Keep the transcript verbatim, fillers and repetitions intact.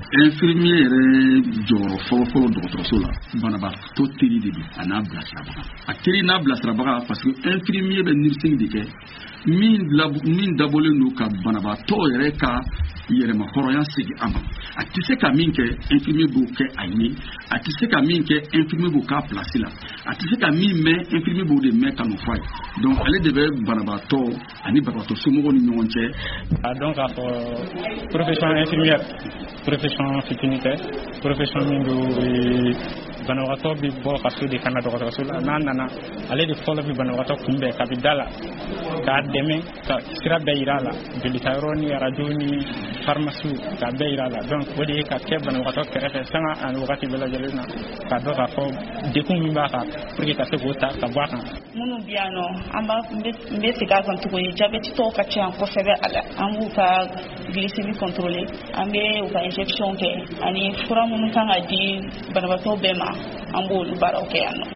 infirmier yɛrɛ jɔyɔrɔ fɔlɔfɔlɔ dɔgɔtɔrɔso la banabaatɔ teri de don a n'a bilasirabaga a teri n'a bilasirabaga parce que infirmier bɛ nursing de kɛ min min dabɔlen don ka banabaatɔ yɛrɛ ka yɛrɛma hɔrɔnya segin a ma a tɛ se ka min kɛ infirmier b'o kɛ a ye a tɛ se ka min kɛ infirmier b'o k'a place la a tɛ se ka min mɛn infirmier b'o de mɛn ka n'o fɔ a ye donc ale de bɛ banabaatɔ ani banabaatɔ somɔgɔw ni ɲɔgɔn cɛ. a dɔn k'a fɔ profession infirmière profession fitinin tɛ profession min don banabagatɔ bɛ bɔ ka so de ka na dɔgɔtɔrɔso la n'a nana ale de fɔlɔ bɛ banabagatɔ kunbɛn kabi da la k'a dɛmɛ ka sira bɛɛ yira a la jolitayɔrɔ ni arajo ni pharmacie k'a bɛɛ yira a la donc o de ye ka kɛ banabagatɔ kɛrɛfɛ sanga ani wagati bɛɛ lajɛlen na k'a dɔn k'a fɔ dekun min b'a kan pour que ka se k'o ta ka bɔ a kan. minnu bɛ yan nɔ an b'a n bɛ segin a kan tuguni jabɛti tɔw ka ca kosɛbɛ a la an b'u ka glycémie contrôler an bɛ u ka injection kɛ ani fura minnu kan ka di banabagatɔ bɛɛ ma an b'olu baaraw kɛ yan nɔ.